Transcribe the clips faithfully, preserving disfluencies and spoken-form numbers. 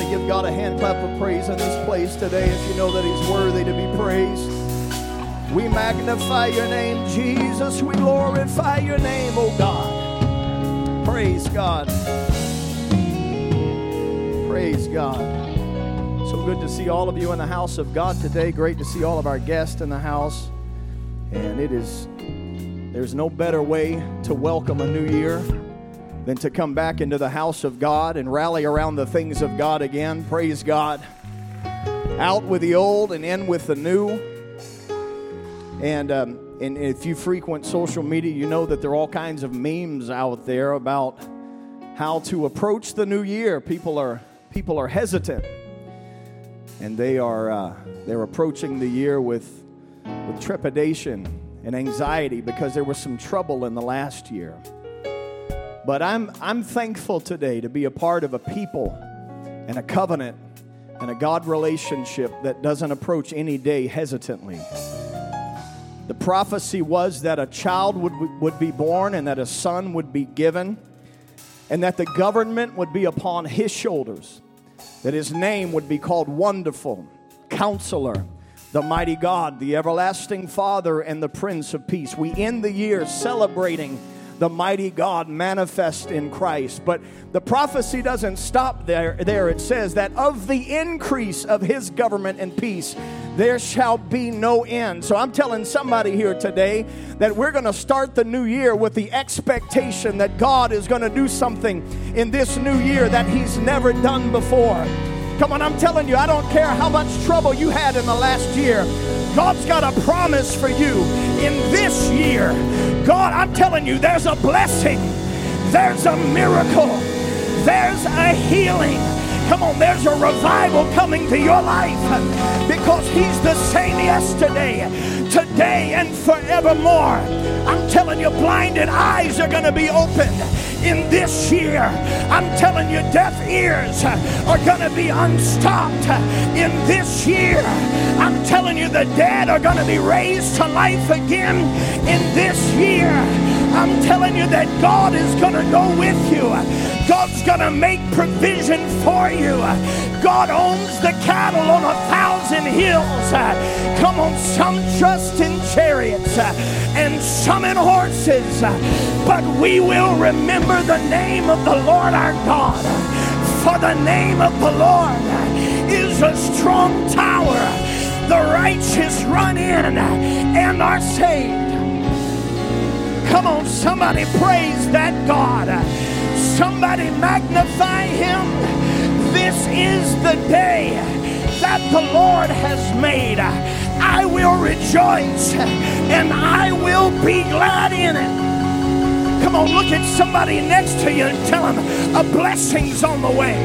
give God a hand clap of praise in this place today if you know that He's worthy to be praised. We magnify your name, Jesus. We glorify your name, oh God. Praise God. Praise God. So good to see all of you in the house of God today. Great to see all of our guests in the house. And it is, there's no better way to welcome a new year than to come back into the house of God and rally around the things of God again. Praise God. Out with the old and in with the new. And, um, and if you frequent social media, you know that there are all kinds of memes out there about how to approach the new year. People are people are hesitant, and they are uh, they're approaching the year with with trepidation and anxiety because there was some trouble in the last year. But I'm I'm thankful today to be a part of a people and a covenant and a God relationship that doesn't approach any day hesitantly. The prophecy was that a child would, would be born and that a son would be given and that the government would be upon his shoulders, that his name would be called Wonderful, Counselor, the Mighty God, the Everlasting Father, and the Prince of Peace. We end the year celebrating the mighty God manifest in Christ. But the prophecy doesn't stop there. There it says that of the increase of his government and peace, there shall be no end. So I'm telling somebody here today that we're going to start the new year with the expectation that God is going to do something in this new year that He's never done before. Come on, I'm telling you, I don't care how much trouble you had in the last year. God's got a promise for you in this year. God, I'm telling you, there's a blessing. There's a miracle. There's a healing. Come on, there's a revival coming to your life because He's the same yesterday, today, and forevermore. I'm telling you, blinded eyes are going to be opened in this year. I'm telling you, deaf ears are going to be unstopped in this year. I'm telling you, the dead are going to be raised to life again in this year. I'm telling you that God is going to go with you. God's going to make provision for you. God owns the cattle on a thousand hills. Come on, some trust in chariots and some in horses. But we will remember the name of the Lord our God. For the name of the Lord is a strong tower. The righteous run in and are saved. Come on, somebody praise that God. Somebody magnify Him. This is the day that the Lord has made. I will rejoice and I will be glad in it. Come on, look at somebody next to you and tell them a blessing's on the way.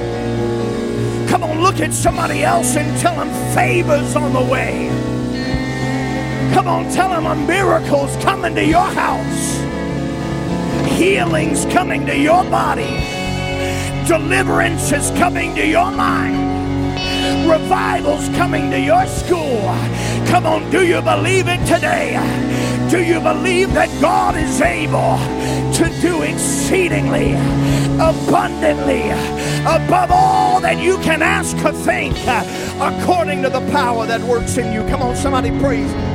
Come on, look at somebody else and tell them favor's on the way. Come on, tell them a miracle's coming to your house. Healing's coming to your body. Deliverance is coming to your mind. Revival's coming to your school. Come on, do you believe it today? Do you believe that God is able to do exceedingly, abundantly, above all that you can ask or think, according to the power that works in you? Come on, somebody praise Him.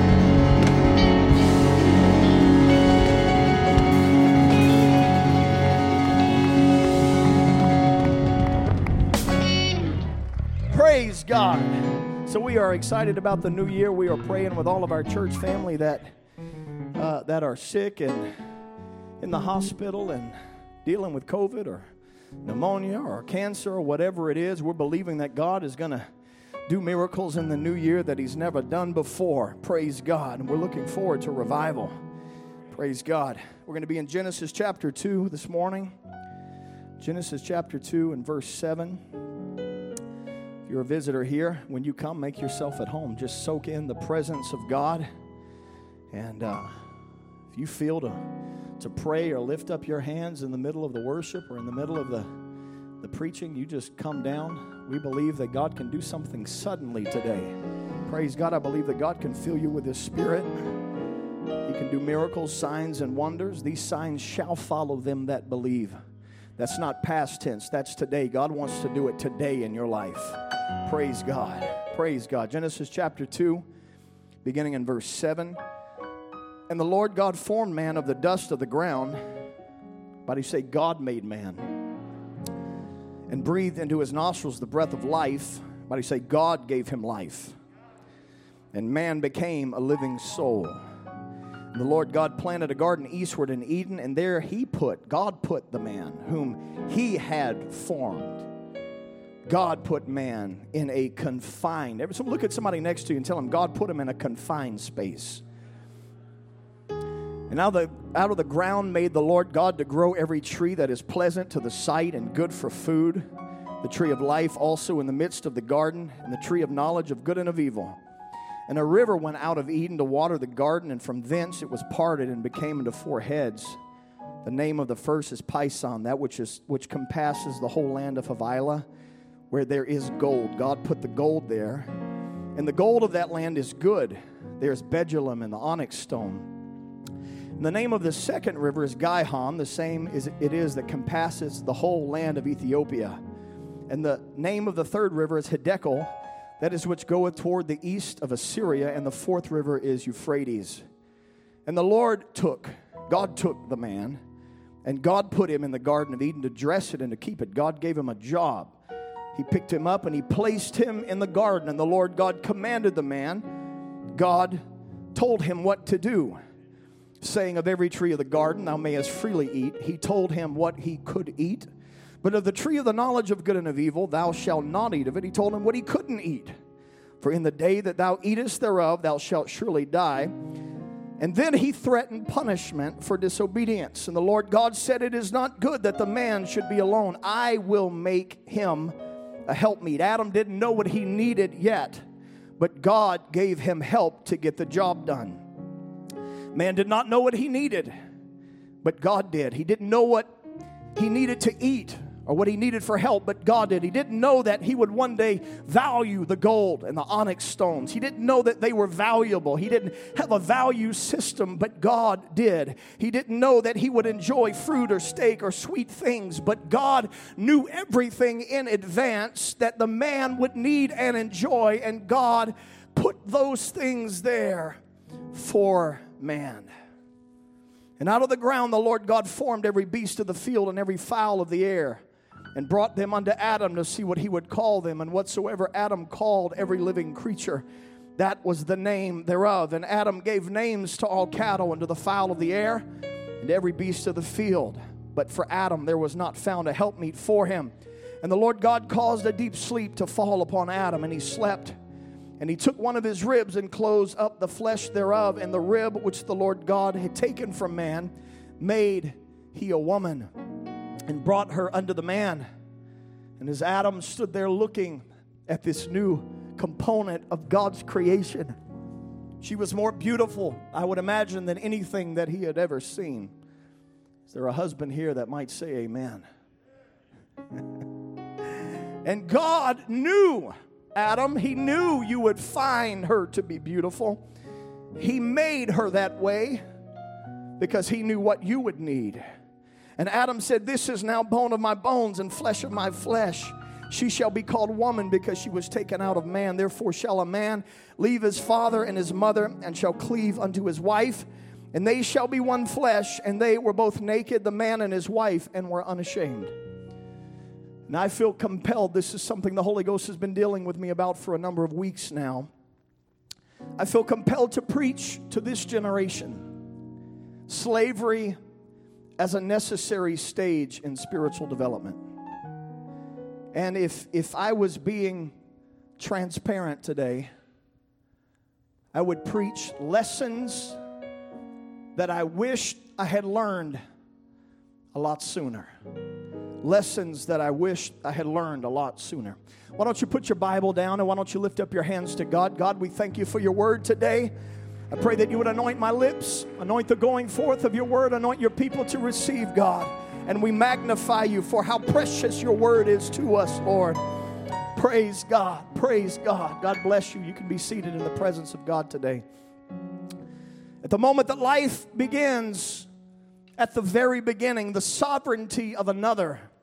Praise God. So we are excited about the new year. We are praying with all of our church family that uh, that are sick and in the hospital and dealing with COVID or pneumonia or cancer or whatever it is. We're believing that God is going to do miracles in the new year that He's never done before. Praise God. And we're looking forward to revival. Praise God. We're going to be in Genesis chapter two this morning. Genesis chapter two and verse seven. If you're a visitor here, when you come, make yourself at home. Just soak in the presence of God. And uh, if you feel to, to pray or lift up your hands in the middle of the worship or in the middle of the, the preaching, you just come down. We believe that God can do something suddenly today. Praise God. I believe that God can fill you with His Spirit. He can do miracles, signs, and wonders. These signs shall follow them that believe. That's not past tense. That's today. God wants to do it today in your life. Praise God. Praise God. Genesis chapter two, beginning in verse seven. And the Lord God formed man of the dust of the ground. But he say, God made man. And breathed into his nostrils the breath of life. But he say, God gave him life. And man became a living soul. And the Lord God planted a garden eastward in Eden, and there he put, God put the man whom he had formed. God put man in a confined, so look at somebody next to you and tell them, God put him in a confined space. And now the, out of the ground made the Lord God to grow every tree that is pleasant to the sight and good for food, the tree of life also in the midst of the garden, and the tree of knowledge of good and of evil. And a river went out of Eden to water the garden, and from thence it was parted and became into four heads. The name of the first is Pison, that which is which compasses the whole land of Havilah, where there is gold. God put the gold there. And the gold of that land is good. There's Bejulum and the onyx stone. And the name of the second river is Gihon, the same as it is that compasses the whole land of Ethiopia. And the name of the third river is Hiddekel, that is which goeth toward the east of Assyria, and the fourth river is Euphrates. And the Lord took, God took the man, and God put him in the Garden of Eden to dress it and to keep it. God gave him a job. He picked him up and he placed him in the garden. And the Lord God commanded the man. God told him what to do, saying, of every tree of the garden thou mayest freely eat. He told him what he could eat. But of the tree of the knowledge of good and of evil, thou shalt not eat of it. He told him what he couldn't eat. For in the day that thou eatest thereof, thou shalt surely die. And then he threatened punishment for disobedience. And the Lord God said, it is not good that the man should be alone. I will make him a helpmeet. Adam didn't know what he needed yet, but God gave him help to get the job done. Man did not know what he needed, but God did. He didn't know what he needed to eat or what he needed for help, but God did. He didn't know that he would one day value the gold and the onyx stones. He didn't know that they were valuable. He didn't have a value system, but God did. He didn't know that he would enjoy fruit or steak or sweet things, but God knew everything in advance that the man would need and enjoy, and God put those things there for man. And out of the ground the Lord God formed every beast of the field and every fowl of the air, and brought them unto Adam to see what he would call them. And whatsoever Adam called every living creature, that was the name thereof. And Adam gave names to all cattle and to the fowl of the air and to every beast of the field. But for Adam there was not found a helpmeet for him. And the Lord God caused a deep sleep to fall upon Adam, and he slept. And he took one of his ribs and closed up the flesh thereof, and the rib which the Lord God had taken from man made he a woman, and brought her unto the man. And as Adam stood there looking at this new component of God's creation, she was more beautiful, I would imagine, than anything that he had ever seen. Is there a husband here that might say amen? And God knew Adam, he knew you would find her to be beautiful. He made her that way because he knew what you would need. And Adam said, this is now bone of my bones and flesh of my flesh. She shall be called woman because she was taken out of man. Therefore shall a man leave his father and his mother and shall cleave unto his wife. And they shall be one flesh. And they were both naked, the man and his wife, and were unashamed. And I feel compelled. This is something the Holy Ghost has been dealing with me about for a number of weeks now. I feel compelled to preach to this generation slavery as a necessary stage in spiritual development. And if if I was being transparent today, I would preach lessons that I wish I had learned a lot sooner. Lessons that I wish I had learned a lot sooner. Why don't you put your Bible down, and why don't you lift up your hands to God? God, we thank you for your word today. I pray that you would anoint my lips, anoint the going forth of your word, anoint your people to receive, God. And we magnify you for how precious your word is to us, Lord. Praise God. Praise God. God bless you. You can be seated in the presence of God today. At the moment that life begins, at the very beginning, the sovereignty of another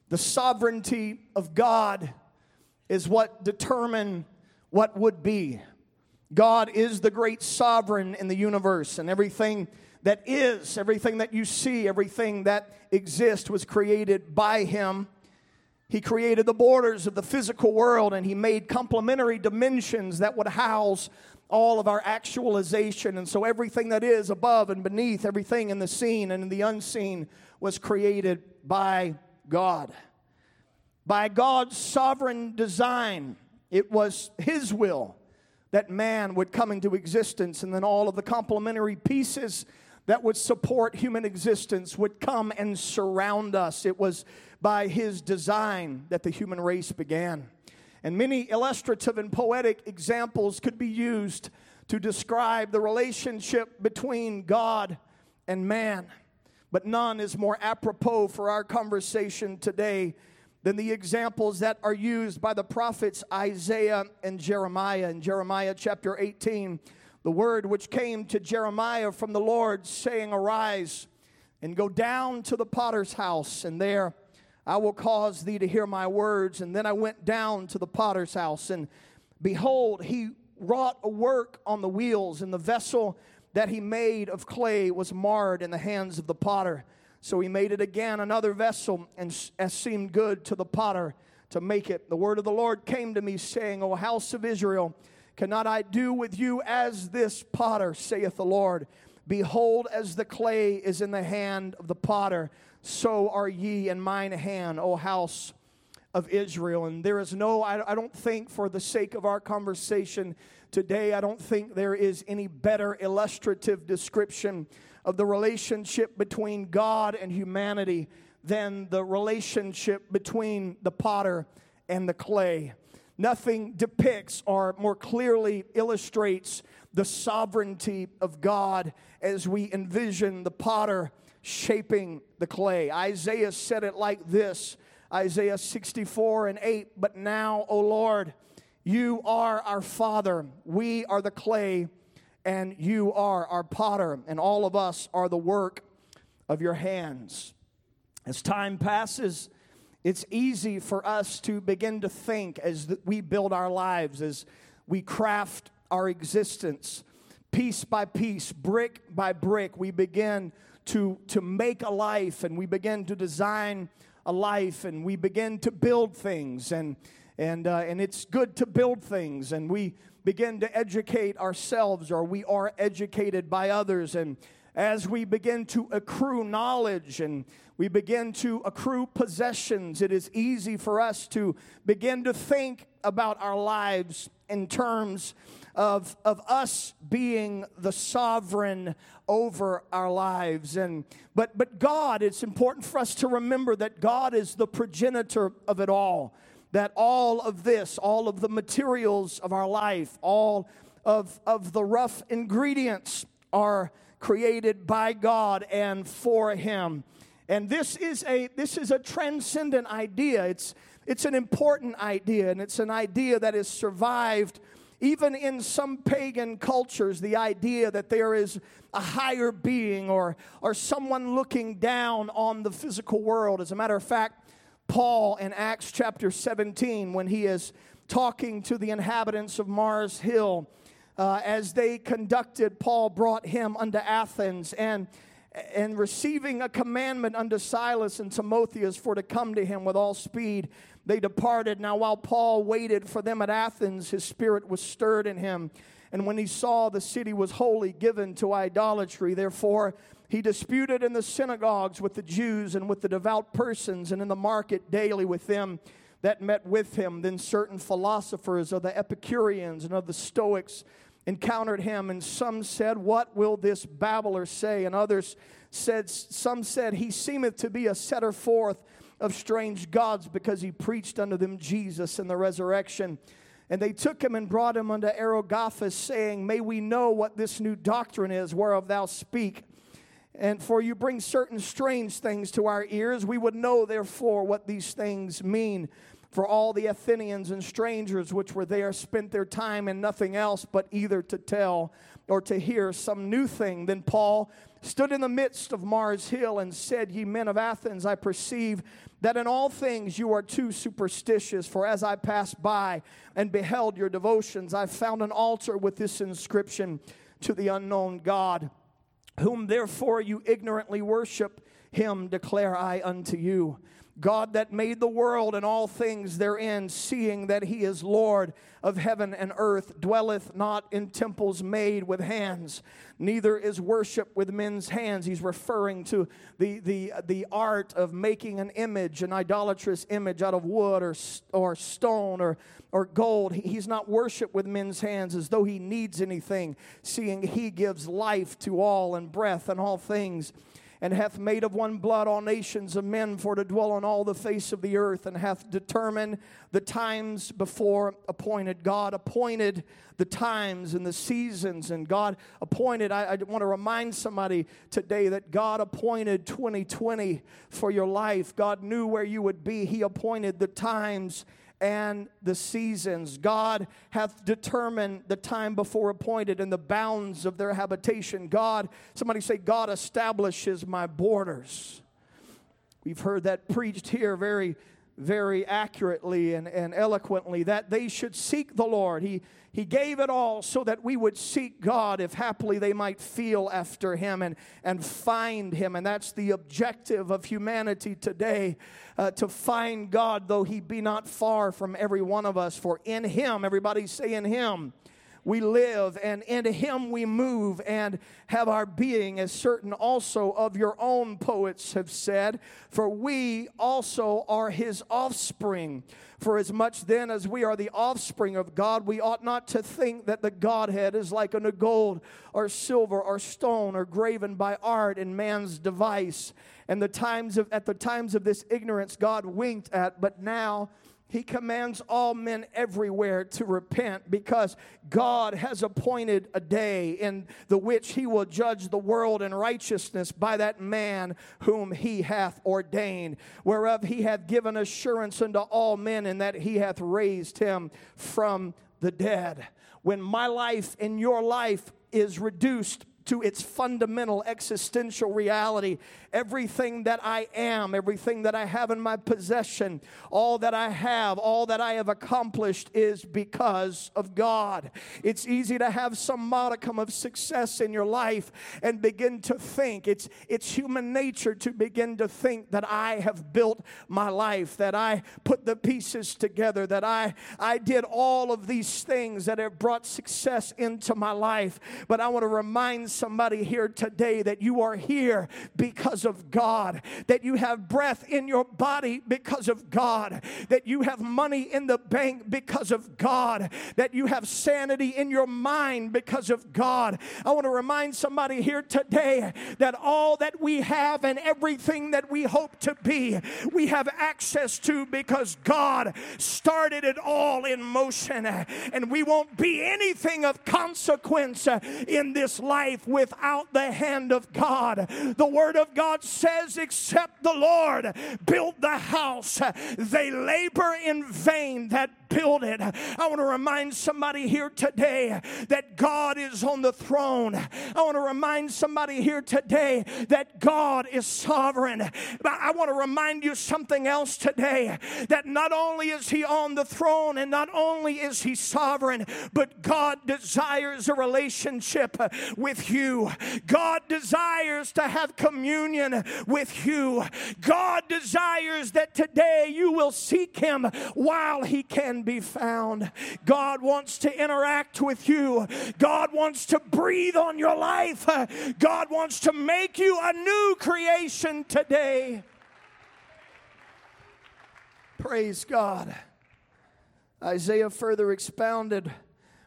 The sovereignty of God is what determined what would be. God is the great sovereign in the universe, and everything that is, everything that you see, everything that exists was created by Him. He created the borders of the physical world, and He made complementary dimensions that would house all of our actualization. And so everything that is above and beneath, everything in the seen and in the unseen was created by God. By God's sovereign design, it was His will that man would come into existence, and then all of the complementary pieces that would support human existence would come and surround us. It was by His design that the human race began. And many illustrative and poetic examples could be used to describe the relationship between God and man. But none is more apropos for our conversation today than the examples that are used by the prophets Isaiah and Jeremiah. In Jeremiah chapter eighteen, the word which came to Jeremiah from the Lord, saying, "Arise and go down to the potter's house, and there I will cause thee to hear my words." And then I went down to the potter's house, and behold, he wrought a work on the wheels, and the vessel that he made of clay was marred in the hands of the potter. So he made it again another vessel, and as seemed good to the potter to make it. The word of the Lord came to me, saying, "O house of Israel, cannot I do with you as this potter, saith the Lord? Behold, as the clay is in the hand of the potter, so are ye in mine hand, O house of Israel." And there is no, I, I don't think for the sake of our conversation today, I don't think there is any better illustrative description of the relationship between God and humanity than the relationship between the potter and the clay. Nothing depicts or more clearly illustrates the sovereignty of God as we envision the potter shaping the clay. Isaiah said it like this, Isaiah sixty-four and eight, "But now, O Lord, you are our Father, we are the clay, and you are our potter, and all of us are the work of your hands." As time passes, it's easy for us to begin to think as we build our lives, as we craft our existence, piece by piece, brick by brick, we begin to, to make a life, and we begin to design a life, and we begin to build things, and and uh, and it's good to build things, and we begin to educate ourselves, or we are educated by others, and as we begin to accrue knowledge and we begin to accrue possessions, it is easy for us to begin to think about our lives in terms of, of us being the sovereign over our lives. And but but God, it's important for us to remember that God is the progenitor of it all. That all of this, all of the materials of our life, all of, of the rough ingredients are created by God and for Him. And this is a this is a transcendent idea. It's it's an important idea, and it's an idea that has survived even in some pagan cultures, the idea that there is a higher being or or someone looking down on the physical world. As a matter of fact, Paul in Acts chapter seventeen, when he is talking to the inhabitants of Mars Hill, uh, as they conducted, Paul brought him unto Athens, and and receiving a commandment unto Silas and Timotheus for to come to him with all speed, they departed. Now while Paul waited for them at Athens, his spirit was stirred in him, and when he saw the city was wholly given to idolatry, therefore he disputed in the synagogues with the Jews and with the devout persons, and in the market daily with them that met with him. Then certain philosophers of the Epicureans and of the Stoics encountered him, and some said, "What will this babbler say?" And others said, some said, "He seemeth to be a setter forth of strange gods, because he preached unto them Jesus and the resurrection." And they took him and brought him unto Areopagus, saying, "May we know what this new doctrine is whereof thou speak?" And for you bring certain strange things to our ears, we would know therefore what these things mean. For all the Athenians and strangers which were there spent their time in nothing else but either to tell or to hear some new thing. Then Paul stood in the midst of Mars Hill and said, Ye men of Athens, I perceive that in all things you are too superstitious. For as I passed by and beheld your devotions, I found an altar with this inscription, To the unknown God, whom therefore you ignorantly worship, him declare I unto you. God that made the world and all things therein, seeing that he is Lord of heaven and earth, dwelleth not in temples made with hands, neither is worship with men's hands. He's referring to the, the, the art of making an image, an idolatrous image out of wood or, or stone or, or gold. He's not worshiped with men's hands as though he needs anything, seeing he gives life to all and breath and all things, and hath made of one blood all nations of men for to dwell on all the face of the earth, and hath determined the times before appointed. God appointed the times and the seasons, and God appointed, I, I want to remind somebody today that God appointed twenty twenty for your life. God knew where you would be. He appointed the times and the seasons. God hath determined the time before appointed and the bounds of their habitation. God, somebody say, God establishes my borders. We've heard that preached here very, very accurately and, and eloquently, that they should seek the Lord. He, he gave it all so that we would seek God, if haply they might feel after Him and, and find Him. And that's the objective of humanity today, uh, to find God, though He be not far from every one of us. For in Him, everybody say in Him, we live, and in Him we move and have our being, as certain also of your own poets have said. For we also are His offspring. For as much then as we are the offspring of God, we ought not to think that the Godhead is like unto gold or silver or stone or graven by art in man's device. And the times of at the times of this ignorance God winked at, but now He commands all men everywhere to repent, because God has appointed a day in the which He will judge the world in righteousness by that man whom He hath ordained, whereof He hath given assurance unto all men, in that He hath raised Him from the dead. When my life and your life is reduced to its fundamental existential reality, everything that I am, everything that I have in my possession, all that I have, all that I have accomplished is because of God. It's easy to have some modicum of success in your life and begin to think, it's, it's human nature to begin to think that I have built my life, that I put the pieces together, that I, I did all of these things that have brought success into my life. But I want to remind somebody here today that you are here because of God, that you have breath in your body because of God, that you have money in the bank because of God, that you have sanity in your mind because of God. I want to remind somebody here today that all that we have and everything that we hope to be, we have access to because God started it all in motion, and we won't be anything of consequence in this life without the hand of God. The Word of God says, except the Lord built the house, they labor in vain that build it. I want to remind somebody here today that God is on the throne. I want to remind somebody here today that God is sovereign. But I want to remind you something else today, that not only is He on the throne and not only is He sovereign, but God desires a relationship with you. God desires to have communion with you. God desires that today you will seek Him while He can be found. God wants to interact with you. God wants to breathe on your life. God wants to make you a new creation today. Praise God. Isaiah further expounded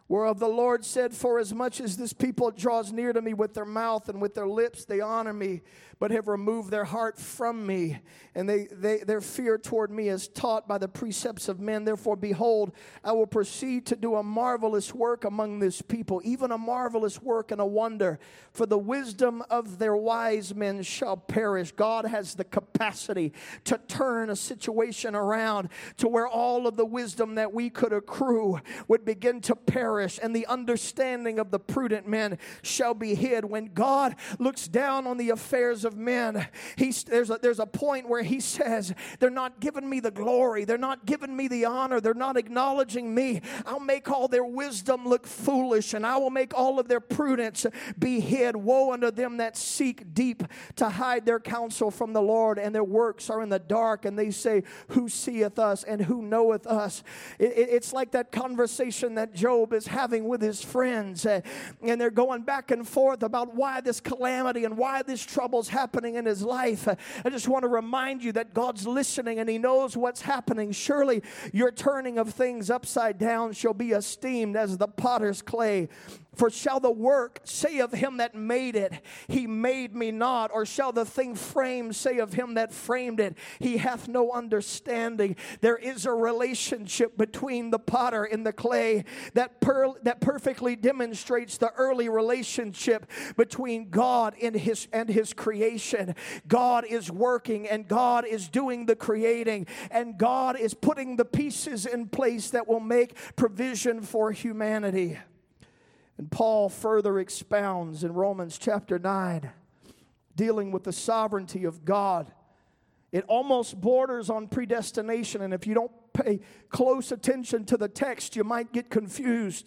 Whereof the Lord said, for as much as this people draws near to me with their mouth and with their lips, they honor me, but have removed their heart from me. And they, they their fear toward me is taught by the precepts of men. Therefore, behold, I will proceed to do a marvelous work among this people, even a marvelous work and a wonder. For the wisdom of their wise men shall perish. God has the capacity to turn a situation around to where all of the wisdom that we could accrue would begin to perish, and the understanding of the prudent men shall be hid. When God looks down on the affairs of men, he's, there's, a, there's a point where he says, they're not giving me the glory, they're not giving me the honor, they're not acknowledging me. I'll make all their wisdom look foolish, and I will make all of their prudence be hid. Woe unto them that seek deep to hide their counsel from the Lord, and their works are in the dark, and they say, who seeth us and who knoweth us? It, it, it's like that conversation that Job is having with his friends, uh, and they're going back and forth about why this calamity and why this trouble's happening in his life. Uh, I just want to remind you that God's listening and he knows what's happening. Surely your turning of things upside down shall be esteemed as the potter's clay. For shall the work say of him that made it, he made me not? Or shall the thing framed say of him that framed it, he hath no understanding? There is a relationship between the potter and the clay that, per, that perfectly demonstrates the early relationship between God and his, and his creation. God is working, and God is doing the creating, and God is putting the pieces in place that will make provision for humanity. And Paul further expounds in Romans chapter nine, dealing with the sovereignty of God. It almost borders on predestination, and if you don't pay close attention to the text, you might get confused.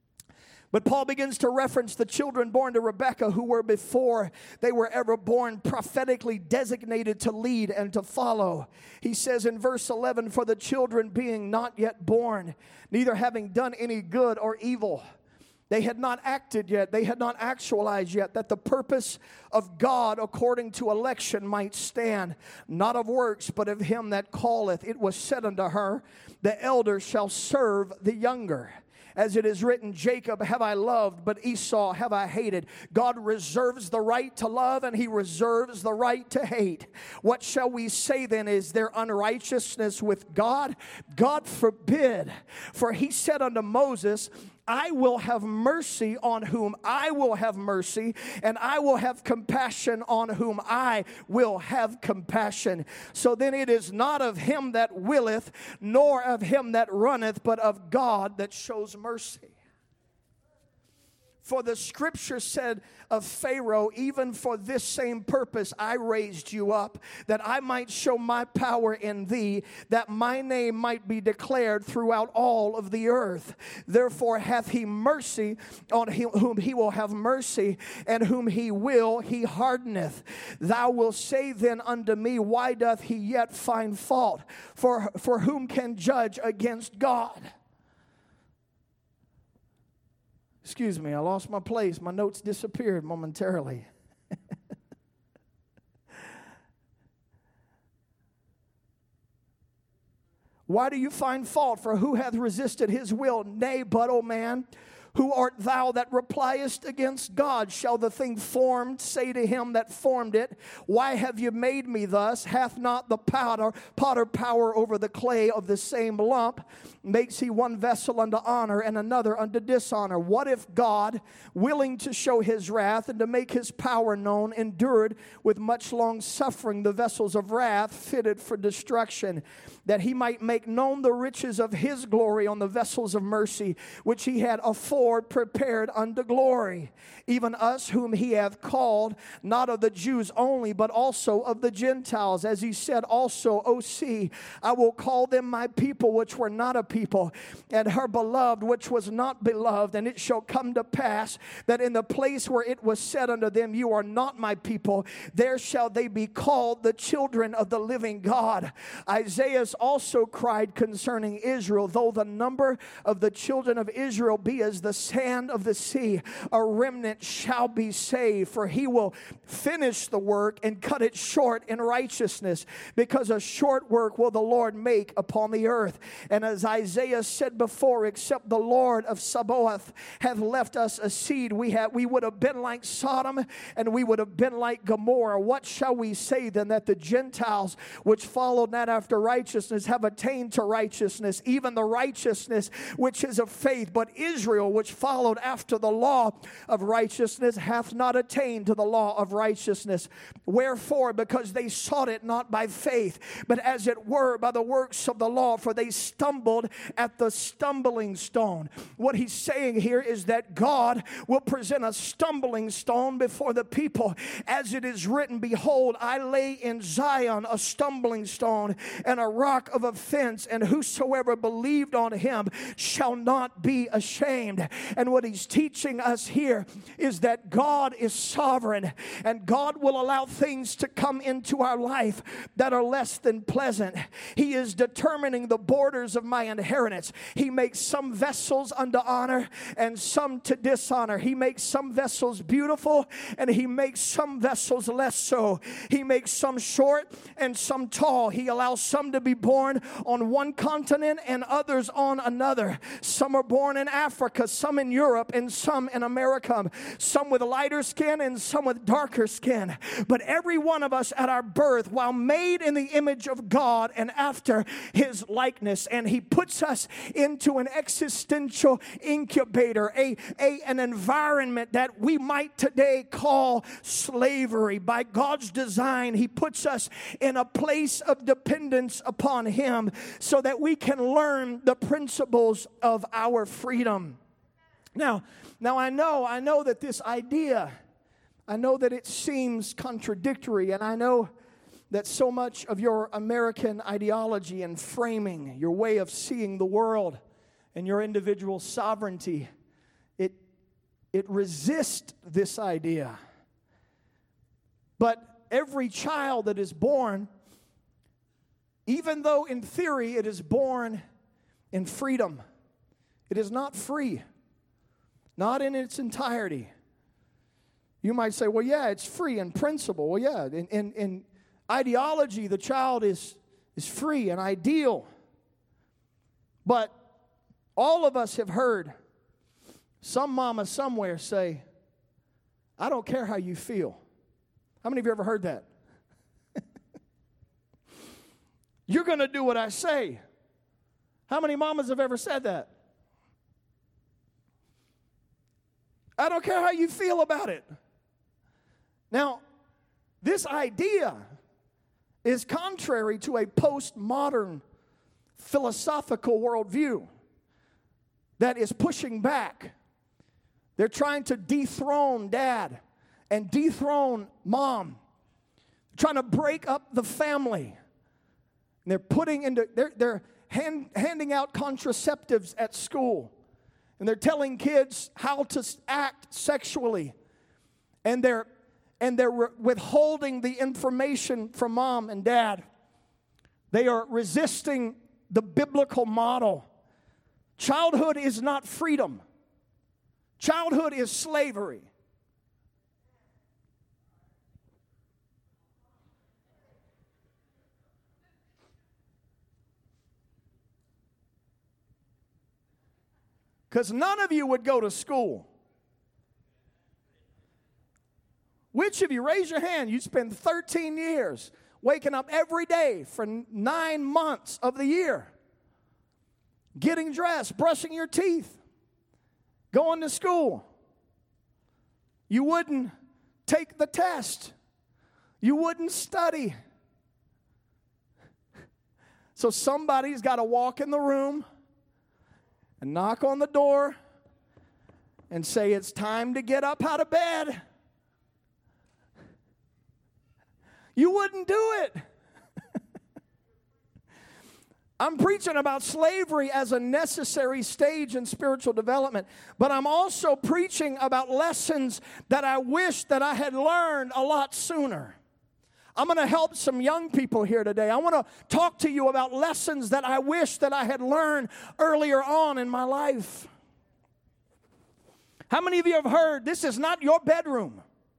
But Paul begins to reference the children born to Rebekah, who were before they were ever born prophetically designated to lead and to follow. He says in verse eleven, for the children being not yet born, neither having done any good or evil. They had not acted yet, they had not actualized yet, that the purpose of God according to election might stand, not of works, but of him that calleth. It was said unto her, the elder shall serve the younger. As it is written, Jacob have I loved, but Esau have I hated. God reserves the right to love, and he reserves the right to hate. What shall we say then? Is there unrighteousness with God? God forbid. For he said unto Moses, I will have mercy on whom I will have mercy, and I will have compassion on whom I will have compassion. So then it is not of him that willeth, nor of him that runneth, but of God that shows mercy. For the scripture said of Pharaoh, even for this same purpose I raised you up, that I might show my power in thee, that my name might be declared throughout all of the earth. Therefore hath he mercy on him whom he will have mercy, and whom he will he hardeneth. Thou wilt say then unto me, why doth he yet find fault? For, for whom can judge against God? Excuse me, I lost my place. My notes disappeared momentarily. Why do you find fault? For who hath resisted his will? Nay, but, O man, who art thou that repliest against God? Shall the thing formed say to him that formed it, why have you made me thus? Hath not the potter, potter power over the clay of the same lump? Makes he one vessel unto honor and another unto dishonor. What if God, willing to show his wrath and to make his power known, endured with much long suffering the vessels of wrath fitted for destruction, that he might make known the riches of his glory on the vessels of mercy, which he had afore prepared unto glory, even us whom he hath called, not of the Jews only, but also of the Gentiles. As he said also, O see, I will call them my people, which were not a people, and her beloved, which was not beloved. And it shall come to pass that in the place where it was said unto them, you are not my people, there shall they be called the children of the living God. Isaiah also cried concerning Israel, though the number of the children of Israel be as the sand of the sea, a remnant shall be saved. For he will finish the work and cut it short in righteousness, because a short work will the Lord make upon the earth. And as Isaiah said before, except the Lord of Sabaoth hath left us a seed, we have we would have been like Sodom, and we would have been like Gomorrah. What shall we say then? That the Gentiles which followed not after righteousness have attained to righteousness, even the righteousness which is of faith. But Israel, which followed after the law of righteousness, hath not attained to the law of righteousness. Wherefore? Because they sought it not by faith, but as it were by the works of the law, for they stumbled at the stumbling stone. What he's saying here is that God will present a stumbling stone before the people, as it is written, behold, I lay in Zion a stumbling stone and a rock of offense, and whosoever believed on him shall not be ashamed. And what he's teaching us here is that God is sovereign, and God will allow things to come into our life that are less than pleasant. He is determining the borders of my inheritance. He makes some vessels unto honor and some to dishonor. He makes some vessels beautiful, and he makes some vessels less so. He makes some short and some tall. He allows some to be born on one continent and others on another. Some are born in Africa, some in Europe, and some in America. Some with lighter skin and some with darker skin. But every one of us at our birth, while made in the image of God and after his likeness, and he puts us into an existential incubator, a, a an environment that we might today call slavery. By God's design, he puts us in a place of dependence upon him so that we can learn the principles of our freedom. Now, now I know, I know that this idea, I know that it seems contradictory, and I know that so much of your American ideology and framing, your way of seeing the world and your individual sovereignty, it, it resists this idea. But every child that is born, even though in theory it is born in freedom, it is not free, not in its entirety. You might say, well, yeah, it's free in principle. Well, yeah, in, in, in ideology, the child is, is free and ideal. But all of us have heard some mama somewhere say, I don't care how you feel. How many of you ever heard that? You're going to do what I say. How many mamas have ever said that? I don't care how you feel about it. Now, this idea is contrary to a postmodern philosophical worldview that is pushing back. They're trying to dethrone dad and dethrone mom. They're trying to break up the family. And they're putting into, they're, they're hand, handing out contraceptives at school. And they're telling kids how to act sexually. And they're, and they're withholding the information from mom and dad. They are resisting the biblical model. Childhood is not freedom. Childhood is slavery. Because none of you would go to school. Which of you, raise your hand, you spend thirteen years waking up every day for nine months of the year, getting dressed, brushing your teeth, going to school. You wouldn't take the test. You wouldn't study. So somebody's got to walk in the room and knock on the door and say, it's time to get up out of bed. You wouldn't do it. I'm preaching about slavery as a necessary stage in spiritual development, but I'm also preaching about lessons that I wish that I had learned a lot sooner. I'm going to help some young people here today. I want to talk to you about lessons that I wish that I had learned earlier on in my life. How many of you have heard this is not your bedroom?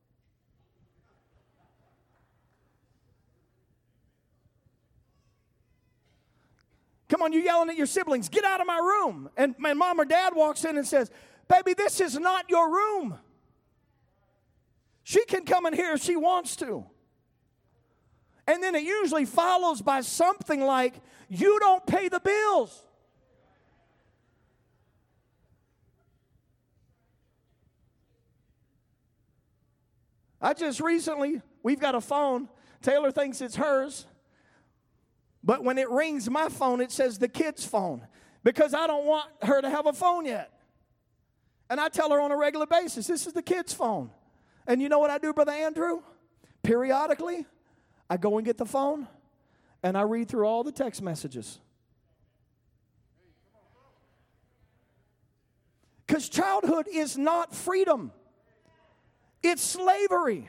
Come on, you yelling at your siblings, get out of my room. And my mom or dad walks in and says, baby, this is not your room. She can come in here if she wants to. And then it usually follows by something like, you don't pay the bills. I just recently, we've got a phone. Taylor thinks it's hers. But when it rings my phone, it says the kid's phone. Because I don't want her to have a phone yet. And I tell her on a regular basis, this is the kid's phone. And you know what I do, Brother Andrew? Periodically, I go and get the phone, and I read through all the text messages. Because childhood is not freedom. It's slavery.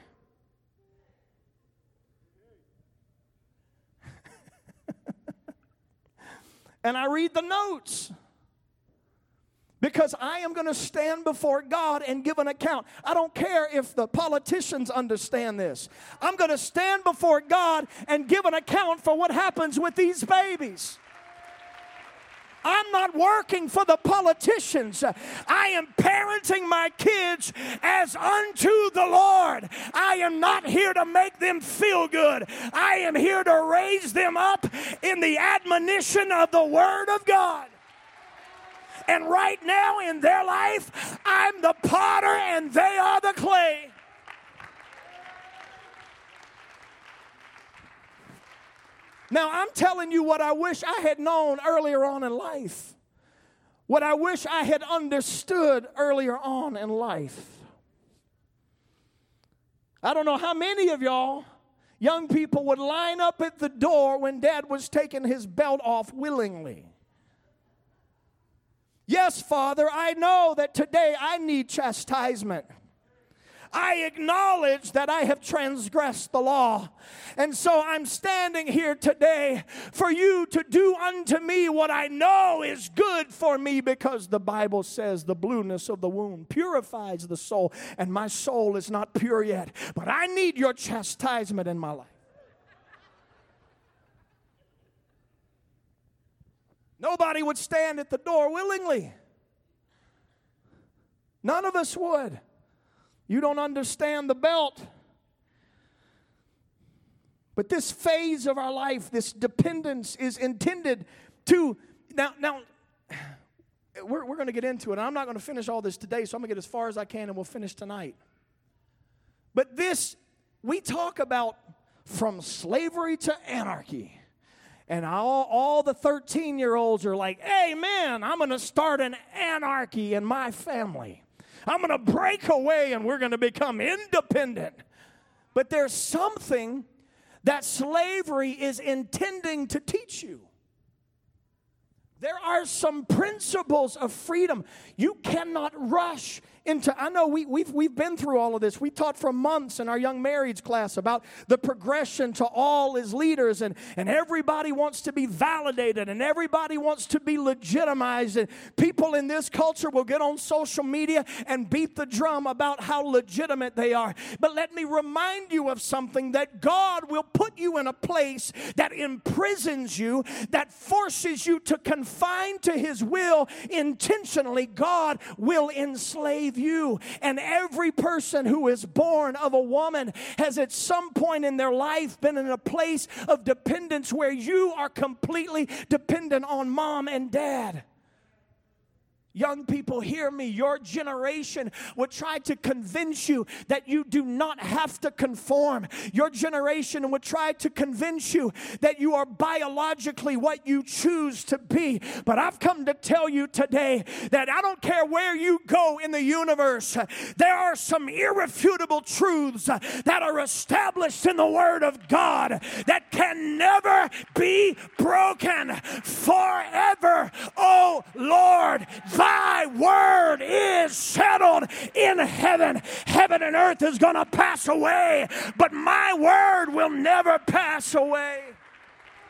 And I read the notes. Because I am going to stand before God and give an account. I don't care if the politicians understand this. I'm going to stand before God and give an account for what happens with these babies. I'm not working for the politicians. I am parenting my kids as unto the Lord. I am not here to make them feel good. I am here to raise them up in the admonition of the Word of God. And right now in their life, I'm the potter and they are the clay. Now, I'm telling you what I wish I had known earlier on in life. What I wish I had understood earlier on in life. I don't know how many of y'all, young people, would line up at the door when Dad was taking his belt off willingly. Yes, Father, I know that today I need chastisement. I acknowledge that I have transgressed the law. And so I'm standing here today for you to do unto me what I know is good for me, because the Bible says the blueness of the womb purifies the soul, and my soul is not pure yet. But I need your chastisement in my life. Nobody would stand at the door willingly. None of us would. You don't understand the belt. But this phase of our life, this dependence, is intended to, now, now we're, we're going to get into it. I'm not going to finish all this today, so I'm going to get as far as I can and we'll finish tonight. But this, we talk about from slavery to anarchy. And all, all the thirteen-year-olds are like, hey, man, I'm going to start an anarchy in my family. I'm going to break away and we're going to become independent. But there's something that slavery is intending to teach you. There are some principles of freedom. You cannot rush into, I know we, we've, we've been through all of this. We taught for months in our young marrieds class about the progression to all as leaders, and, and everybody wants to be validated, and everybody wants to be legitimized. And people in this culture will get on social media and beat the drum about how legitimate they are. But let me remind you of something, that God will put you in a place that imprisons you, that forces you to confine to His will intentionally. God will enslave you. And every person who is born of a woman has at some point in their life been in a place of dependence where you are completely dependent on mom and dad. Young people, hear me. Your generation would try to convince you that you do not have to conform. Your generation would try to convince you that you are biologically what you choose to be. But I've come to tell you today that I don't care where you go in the universe, there are some irrefutable truths that are established in the Word of God that can never be broken forever. Oh Lord, Thy word is settled in heaven. Heaven and earth is going to pass away, but my word will never pass away.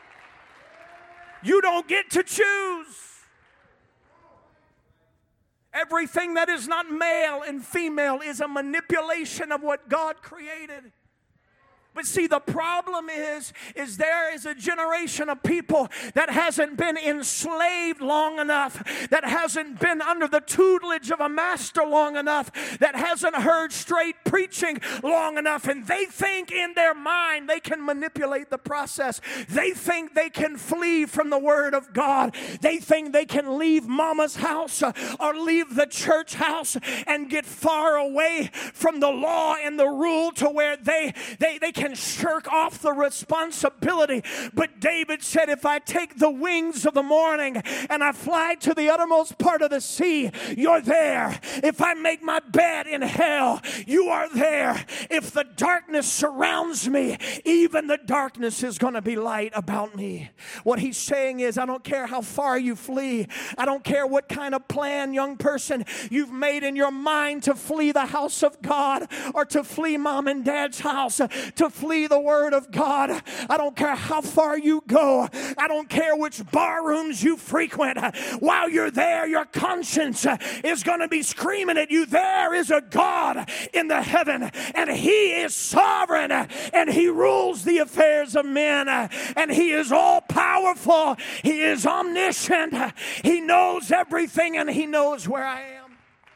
You don't get to choose. Everything that is not male and female is a manipulation of what God created. But see, the problem is, is there is a generation of people that hasn't been enslaved long enough, that hasn't been under the tutelage of a master long enough, that hasn't heard straight preaching long enough, and they think in their mind they can manipulate the process. They think they can flee from the Word of God. They think they can leave mama's house or leave the church house and get far away from the law and the rule to where they, they, they can shirk off the responsibility. But David said, if I take the wings of the morning and I fly to the uttermost part of the sea, you're there. If I make my bed in hell, you are there. If the darkness surrounds me, even the darkness is going to be light about me. What he's saying is, I don't care how far you flee. I don't care what kind of plan, young person, you've made in your mind to flee the house of God or to flee mom and dad's house, to flee the Word of God. I don't care how far you go. I don't care which bar rooms you frequent. While you're there, your conscience is going to be screaming at you. There is a God in the heaven, and He is sovereign, and He rules the affairs of men, and He is all powerful. He is omniscient. He knows everything, and He knows where I am.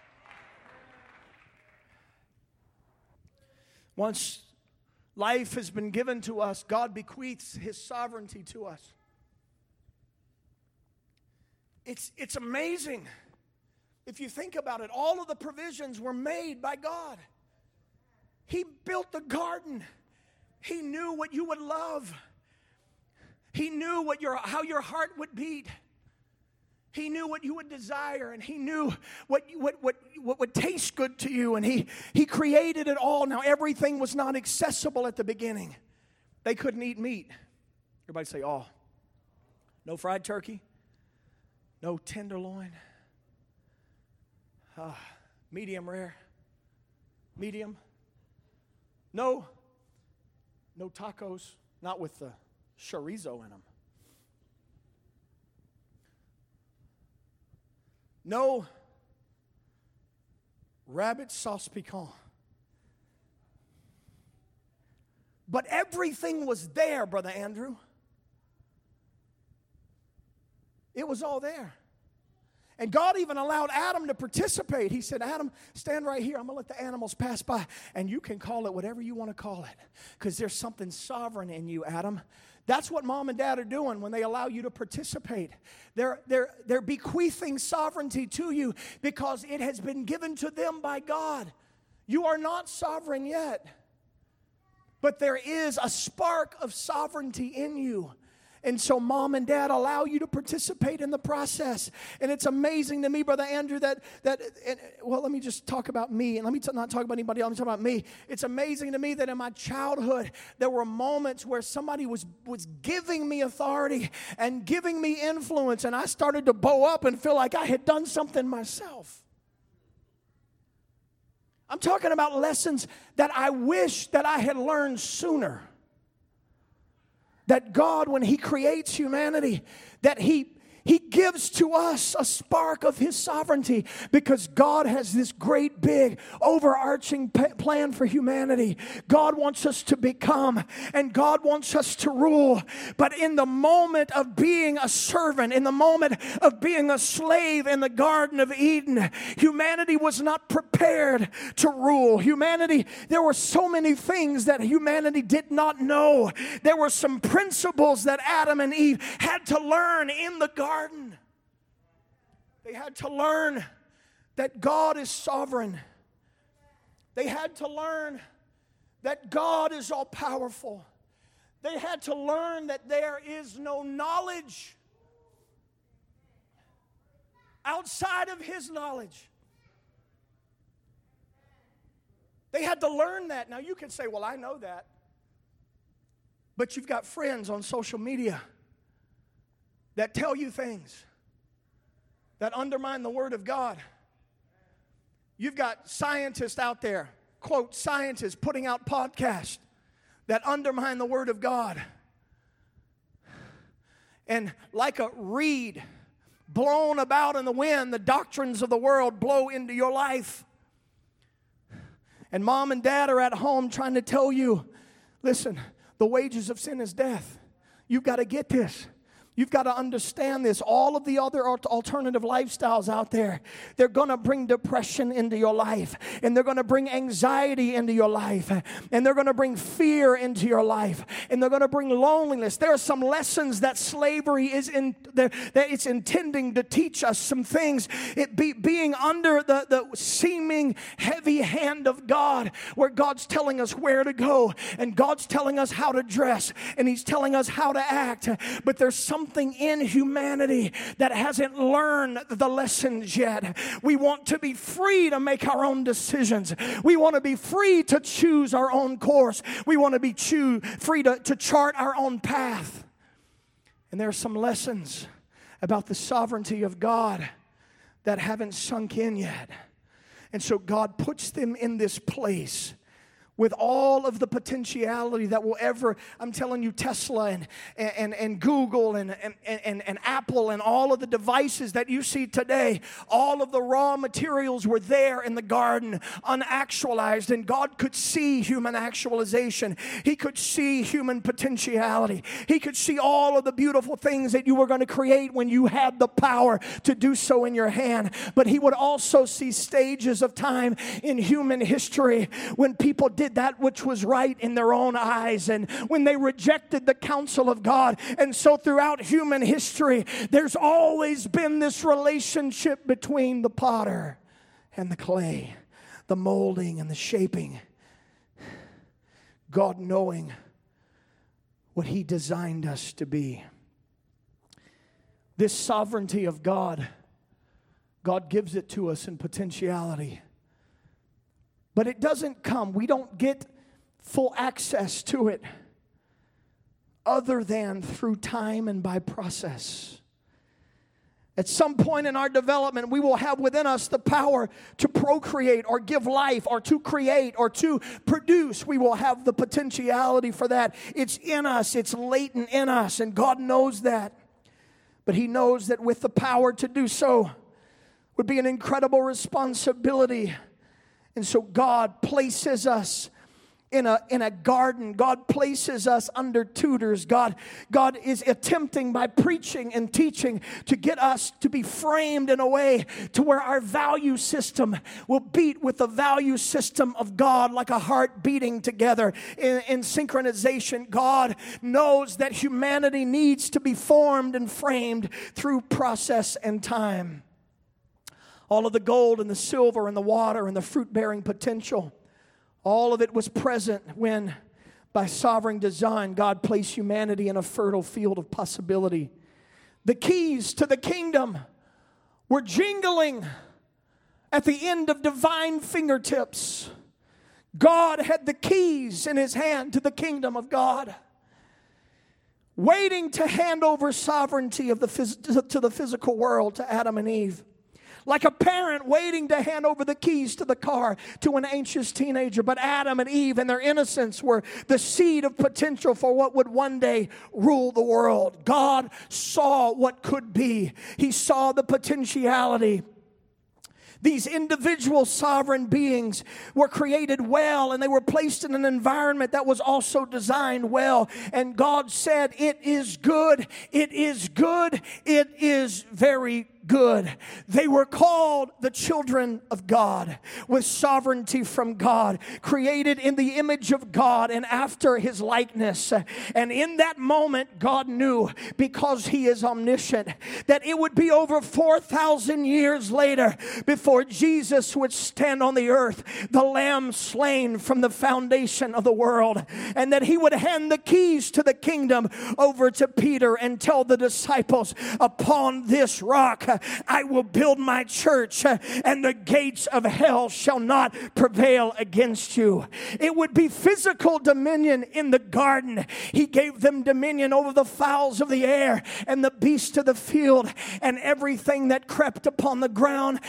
Once life has been given to us, God bequeaths His sovereignty to us. It's, it's amazing. If you think about it, all of the provisions were made by God. He built the garden. He knew what you would love. He knew what your, how your heart would beat. He knew what you would desire, and He knew what, what, what, what would taste good to you, and he, he created it all. Now, everything was not accessible at the beginning. They couldn't eat meat. Everybody say, oh. No fried turkey. No tenderloin. Uh, medium rare. Medium. No, no tacos, not with the chorizo in them. No rabbit sauce piquant. But everything was there, Brother Andrew. It was all there. And God even allowed Adam to participate. He said, Adam, stand right here. I'm going to let the animals pass by. And you can call it whatever you want to call it. Because there's something sovereign in you, Adam. That's what mom and dad are doing when they allow you to participate. They're, they're, they're bequeathing sovereignty to you because it has been given to them by God. You are not sovereign yet. But there is a spark of sovereignty in you. And so mom and dad allow you to participate in the process. And it's amazing to me, Brother Andrew, that, that and, well, let me just talk about me. And let me t- not talk about anybody else. Let me talk about me. It's amazing to me that in my childhood, there were moments where somebody was, was giving me authority and giving me influence. And I started to bow up and feel like I had done something myself. I'm talking about lessons that I wish that I had learned sooner. That God, when He creates humanity, that He He gives to us a spark of His sovereignty because God has this great big overarching p- plan for humanity. God wants us to become and God wants us to rule. But in the moment of being a servant, in the moment of being a slave in the Garden of Eden, humanity was not prepared to rule. Humanity, there were so many things that humanity did not know. There were some principles that Adam and Eve had to learn in the garden. Garden. They had to learn that God is sovereign. They had to learn that God is all powerful. They had to learn that there is no knowledge outside of His knowledge. They had to learn that. Now you can say, well, I know that. But you've got friends on social media that tell you things that undermine the Word of God. You've got scientists out there, quote, scientists putting out podcasts that undermine the Word of God. And like a reed blown about in the wind. The doctrines of the world blow into your life. And mom and dad are at home trying to tell you, listen, the wages of sin is death. You've got to get this. You've got to understand this. All of the other alternative lifestyles out there, they're going to bring depression into your life. And they're going to bring anxiety into your life. And they're going to bring fear into your life. And they're going to bring loneliness. There are some lessons that slavery is in, that it's intending to teach us some things. It be, being under the, the seeming heavy hand of God, where God's telling us where to go. And God's telling us how to dress. And He's telling us how to act. But there's some Something in humanity that hasn't learned the lessons yet. We want to be free to make our own decisions. We want to be free to choose our own course. We want to be choo- free to, to chart our own path. And there are some lessons about the sovereignty of God that haven't sunk in yet. And so God puts them in this place with all of the potentiality that will ever, I'm telling you, Tesla and, and, and Google and, and, and, and Apple and all of the devices that you see today, all of the raw materials were there in the garden, unactualized, and God could see human actualization. He could see human potentiality. He could see all of the beautiful things that you were going to create when you had the power to do so in your hand. But He would also see stages of time in human history when people did did that which was right in their own eyes, and when they rejected the counsel of God. And so throughout human history, there's always been this relationship between the potter and the clay, the molding and the shaping. God knowing what He designed us to be. This sovereignty of God, God gives it to us in potentiality. But it doesn't come, we don't get full access to it other than through time and by process. At some point in our development, we will have within us the power to procreate or give life or to create or to produce. We will have the potentiality for that. It's in us, it's latent in us, and God knows that. But He knows that with the power to do so would be an incredible responsibility. And so God places us in a, in a garden. God places us under tutors. God, God is attempting by preaching and teaching to get us to be framed in a way to where our value system will beat with the value system of God like a heart beating together in, in synchronization. God knows that humanity needs to be formed and framed through process and time. All of the gold and the silver and the water and the fruit-bearing potential, all of it was present when, by sovereign design, God placed humanity in a fertile field of possibility. The keys to the kingdom were jingling at the end of divine fingertips. God had the keys in His hand to the kingdom of God, waiting to hand over sovereignty of the phys- to the physical world to Adam and Eve. Like a parent waiting to hand over the keys to the car to an anxious teenager. But Adam and Eve and their innocence were the seed of potential for what would one day rule the world. God saw what could be. He saw the potentiality. These individual sovereign beings were created well, and they were placed in an environment that was also designed well. And God said, "It is good, it is good, it is very good." They were called the children of God, with sovereignty from God, created in the image of God and after His likeness. And in that moment, God knew, because He is omniscient, that it would be over four thousand years later before Jesus would stand on the earth, the Lamb slain from the foundation of the world, and that He would hand the keys to the kingdom over to Peter and tell the disciples, "Upon this rock I will build my church, and the gates of hell shall not prevail against you." It would be physical dominion in the garden. He gave them dominion over the fowls of the air and the beasts of the field and everything that crept upon the ground and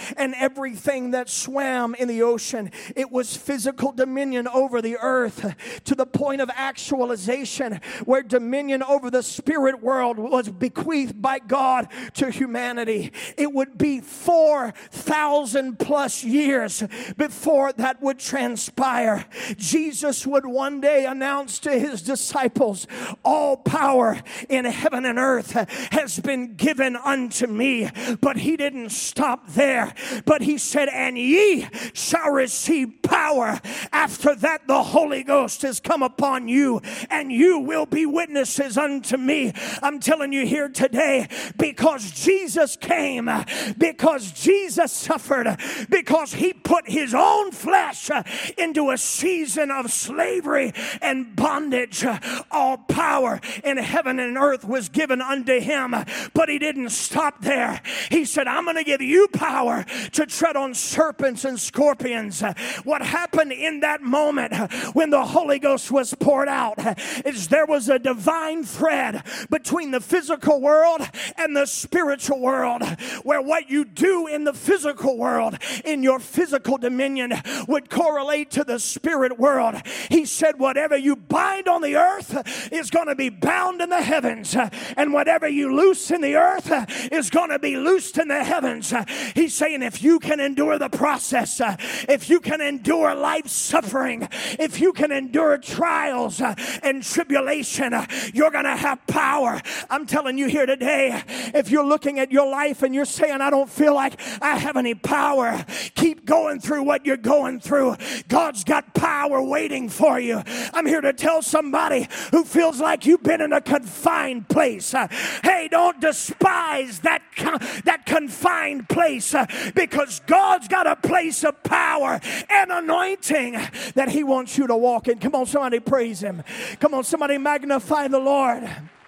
everything that swam in the ocean. It was physical dominion over the earth to the point of actualization, where dominion over the spirit world was bequeathed by God to humanity. It would be four thousand plus years before that would transpire. Jesus would one day announce to his disciples, all power in heaven and earth has been given unto me. But he didn't stop there, but he said, and ye shall receive power. After that, the Holy Ghost has come upon you, and you will be witnesses unto me. I'm telling you here today, because Jesus came, because Jesus suffered, because he put his own flesh into a season of slavery and bondage. All power in heaven and earth was given unto him, but he didn't stop there. He said, I'm going to give you power to tread on serpents and scorpions. What happened in that moment when the Holy Ghost was poured out is there was a divine thread between the physical world and the spiritual world, where what you do in the physical world, in your physical dominion, would correlate to the spirit world. He said, whatever you bind on the earth is going to be bound in the heavens, and whatever you loose in the earth is going to be loosed in the heavens. He's saying, if you can endure the process, if you can endure life suffering, if you can endure trials and tribulation, you're going to have power. I'm telling you here today, if you're looking at your life and you're saying, I don't feel like I have any power, keep going through what you're going through. God's got power waiting for you. I'm here to tell somebody who feels like you've been in a confined place. Uh, hey, don't despise that, con- that confined place, uh, because God's got a place of power and anointing that he wants you to walk in. Come on, somebody praise him. Come on, somebody magnify the Lord.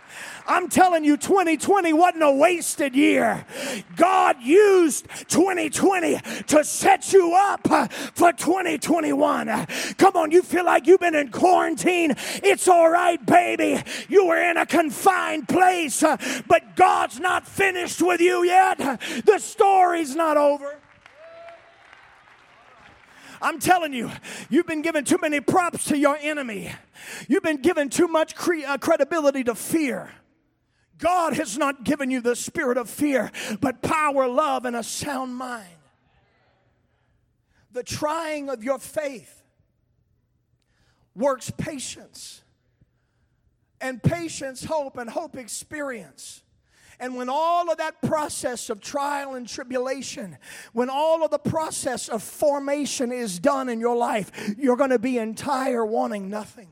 I'm telling you, twenty twenty wasn't a wasted year. God used twenty twenty to set you up for twenty twenty-one. Come on, you feel like you've been in quarantine. It's all right, baby. You were in a confined place, but God's not finished with you yet. The story's not over. I'm telling you, you've been giving too many props to your enemy. You've been giving too much cre- uh, credibility to fear. God has not given you the spirit of fear, but power, love, and a sound mind. The trying of your faith works patience, and patience, hope, and hope, experience. And when all of that process of trial and tribulation, when all of the process of formation is done in your life, you're going to be entire, wanting nothing.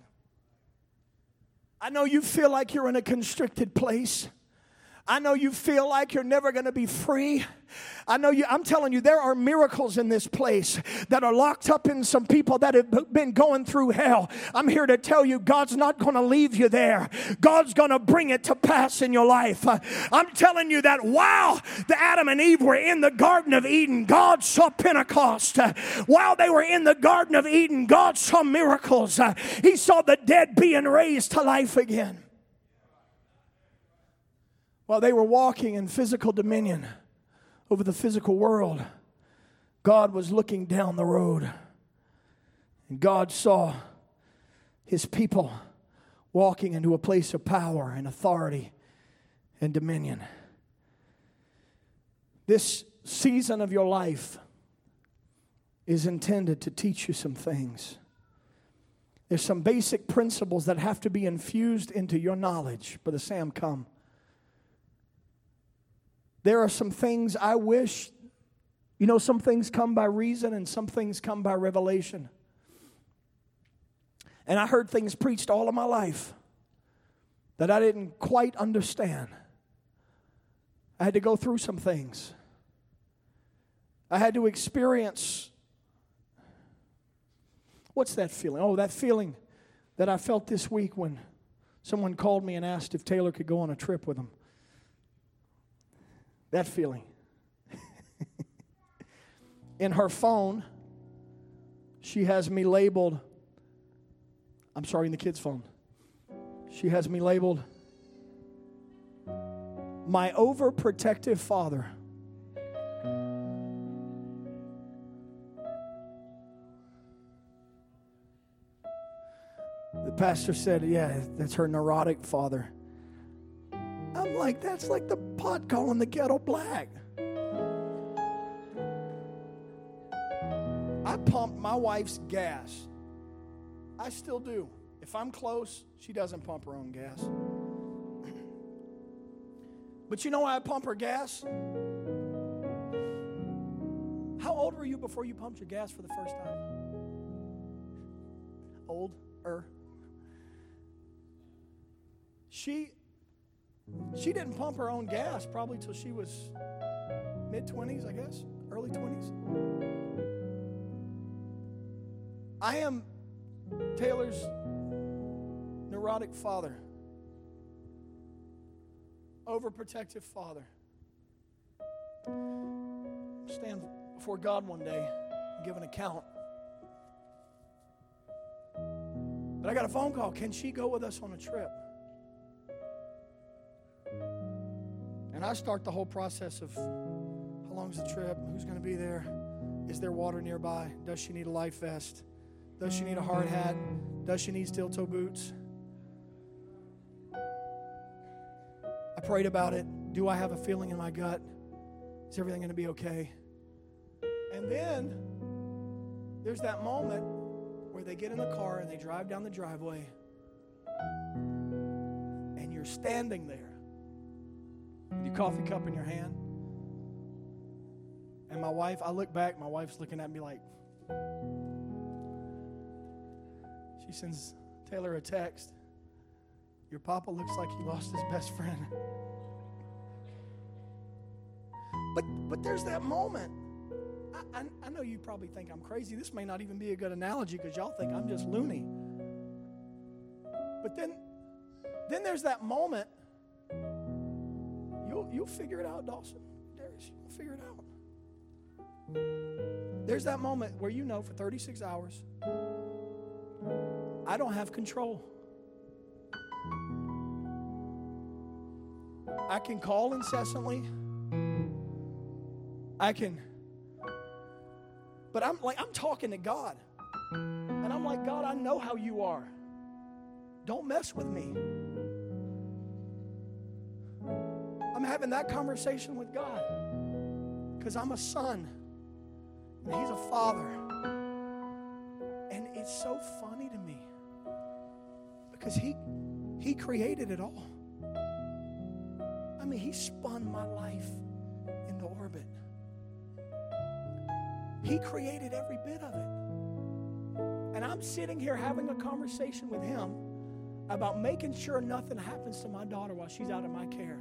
I know you feel like you're in a constricted place. I know you feel like you're never going to be free. I know you, I'm telling you, there are miracles in this place that are locked up in some people that have been going through hell. I'm here to tell you, God's not going to leave you there. God's going to bring it to pass in your life. Uh, I'm telling you that while the Adam and Eve were in the Garden of Eden, God saw Pentecost. Uh, while they were in the Garden of Eden, God saw miracles. Uh, he saw the dead being raised to life again. While they were walking in physical dominion over the physical world, God was looking down the road. And God saw his people walking into a place of power and authority and dominion. This season of your life is intended to teach you some things. There's some basic principles that have to be infused into your knowledge. Brother Sam, come. There are some things I wish, you know, some things come by reason and some things come by revelation. And I heard things preached all of my life that I didn't quite understand. I had to go through some things. I had to experience, what's that feeling? Oh, that feeling that I felt this week when someone called me and asked if Taylor could go on a trip with them. That feeling. In her phone, she has me labeled, I'm sorry, in the kids' phone, she has me labeled, my overprotective father. pastor said, yeah, that's her neurotic father. I'm like, that's like the pot calling the kettle black. I pump my wife's gas. I still do. If I'm close, she doesn't pump her own gas. But you know why I pump her gas? How old were you before you pumped your gas for the first time? Older. She, she didn't pump her own gas probably till she was mid-twenties, I guess, early twenties. I am Taylor's neurotic father, overprotective father. Stand before God one day and give an account. But I got a phone call. Can she go with us on a trip? And I start the whole process of how long's the trip? Who's going to be there? Is there water nearby? Does she need a life vest? Does she need a hard hat? Does she need steel-toe boots? I prayed about it. Do I have a feeling in my gut? Is everything going to be okay? And then there's that moment where they get in the car and they drive down the driveway and you're standing there with your coffee cup in your hand. And my wife, I look back, my wife's looking at me like, she sends Taylor a text. Your papa looks like he lost his best friend. But but there's that moment. I, I, I know you probably think I'm crazy. This may not even be a good analogy because y'all think I'm just loony. But then, then there's that moment. You'll you'll figure it out, Dawson. Darius, you'll figure it out. There's that moment where you know for thirty-six hours, I don't have control. I can call incessantly. I can, but I'm like, I'm talking to God. And I'm like, God, I know how you are. Don't mess with me. I'm having that conversation with God because I'm a son and he's a father. And it's so funny to me because he, he created it all. I mean, he spun my life into orbit. He created every bit of it. And I'm sitting here having a conversation with him about making sure nothing happens to my daughter while she's out of my care.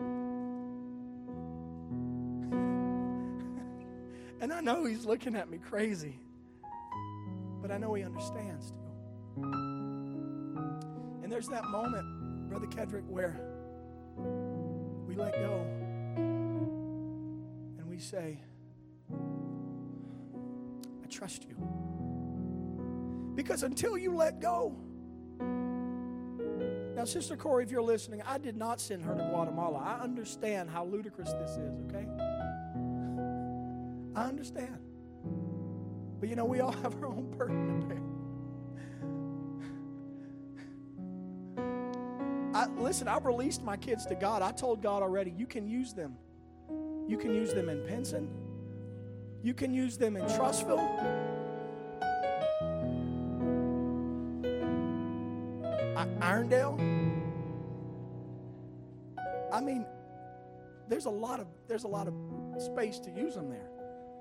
And I know he's looking at me crazy, but I know he understands too. And there's that moment, Brother Kedrick, where we let go and we say, I trust you. Because until you let go. Now, Sister Corey, if you're listening, I did not send her to Guatemala. I understand how ludicrous this is, okay? I understand. But you know, we all have our own burden to bear. I, listen, I've released my kids to God. I told God already, you can use them. You can use them in Pinson. You can use them in Trussville. I- Irondale. I mean, there's a lot of there's a lot of space to use them there.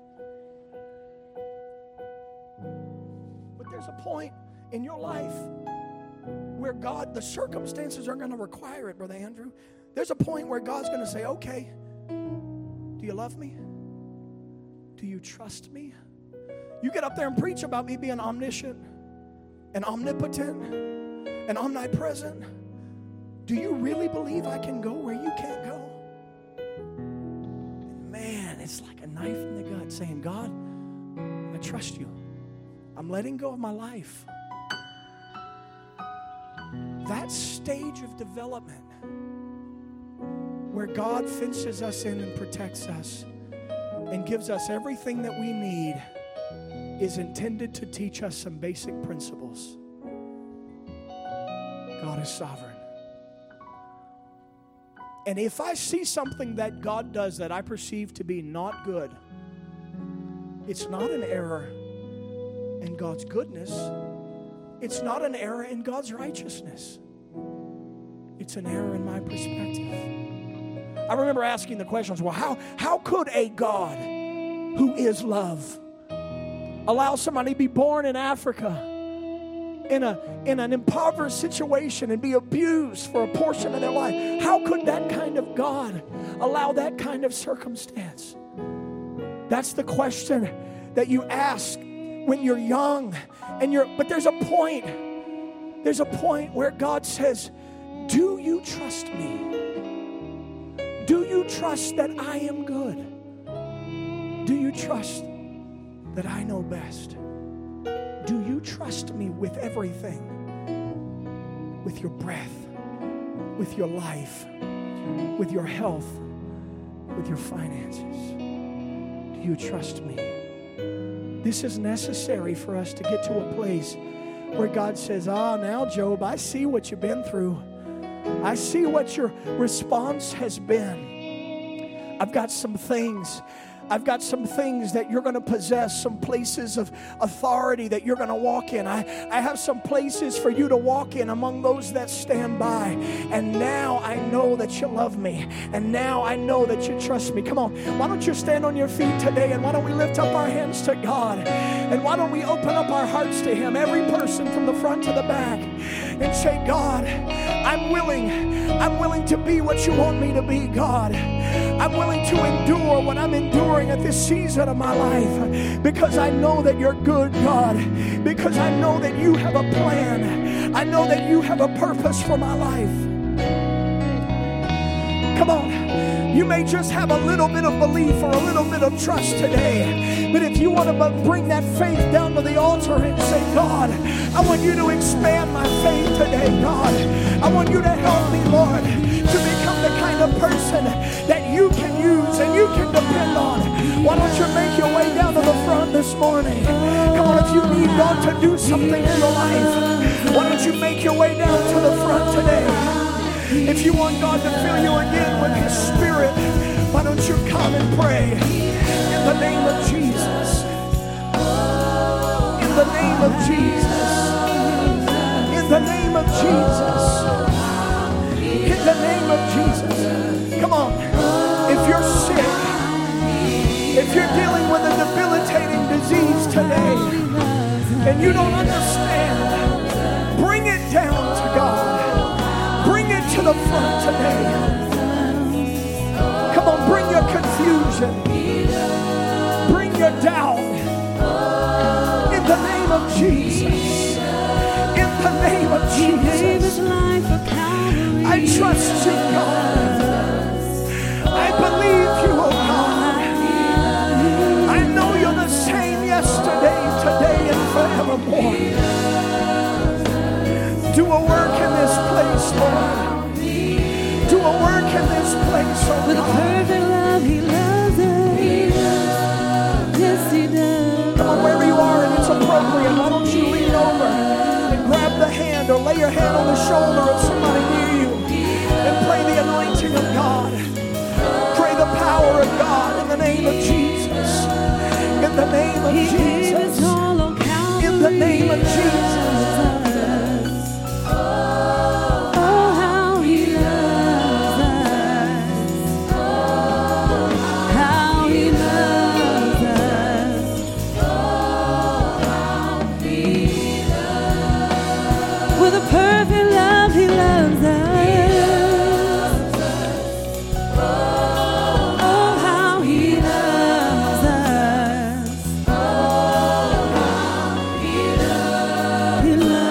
But there's a point in your life where God, the circumstances are going to require it, Brother Andrew. There's a point where God's going to say, okay, do you love me? Do you trust me? You get up there and preach about me being omniscient and omnipotent and omnipresent. Do you really believe I can go where you can't go? And man, it's like a knife in the gut saying, God, I trust you. I'm letting go of my life. That stage of development where God fences us in and protects us and gives us everything that we need is intended to teach us some basic principles. God is sovereign. And if I see something that God does that I perceive to be not good, it's not an error in God's goodness. It's not an error in God's righteousness. It's an error in my perspective. I remember asking the questions, well, how, how could a God who is love allow somebody to be born in Africa in a in an impoverished situation and be abused for a portion of their life? How could that kind of God allow that kind of circumstance? That's the question that you ask when you're young. And you're but there's a point. There's a point where God says, do you trust me? Do you trust that I am good? Do you trust that I know best? Do you trust me with everything? With your breath, with your life, with your health, with your finances? Do you trust me? This is necessary for us to get to a place where God says, ah, now, Job, I see what you've been through. I see what your response has been. I've got some things I've got some things that you're going to possess, some places of authority that you're going to walk in. I, I have some places for you to walk in among those that stand by. And now I know that you love me. And now I know that you trust me. Come on, why don't you stand on your feet today, and why don't we lift up our hands to God? And why don't we open up our hearts to Him, every person from the front to the back, and say, God, I'm willing. I'm willing to be what you want me to be, God. I'm willing to endure what I'm enduring at this season of my life, because I know that you're good, God, because I know that you have a plan. I know that you have a purpose for my life. Come on, you may just have a little bit of belief or a little bit of trust today, but if you want to bring that faith down to the altar and say, God, I want you to expand my faith today, God. I want you to help me, Lord, to become the kind of person that you can use and you can depend on. Why don't you make your way down to the front this morning? Come on, if you need God to do something in your life, why don't you make your way down to the front today? If you want God to fill you again with His Spirit, why don't you come and pray in the name of Jesus. In the name of Jesus. In the name of Jesus. In the name of Jesus. Come on. If you're sick, if you're dealing with a debilitating disease today, and you don't understand, bring it down to God. Bring it to the front today. Come on, bring your confusion. Bring your doubt. In the name of Jesus. In the name of Jesus. I trust you, God. I believe you, oh God. I know you're the same yesterday, today, and forevermore. Do a work in this place, Lord. Do a work in this place, oh God. With a perfect love, He loves us. Yes, He does. Come on, wherever you are and it's appropriate, why don't you lean over and grab the hand or lay your hand on the shoulder of somebody near you and pray the anointing of God. Pray the power of God in the name of Jesus. In the name of Jesus. In the name of Jesus. He loves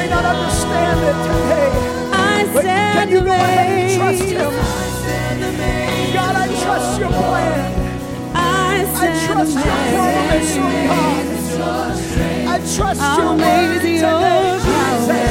not understand it today, I but can stand you go ahead and trust amazed. Him? God, I trust your plan. I I stand trust your promise, oh amazed. God. I trust How your word amazing your today, power. Jesus.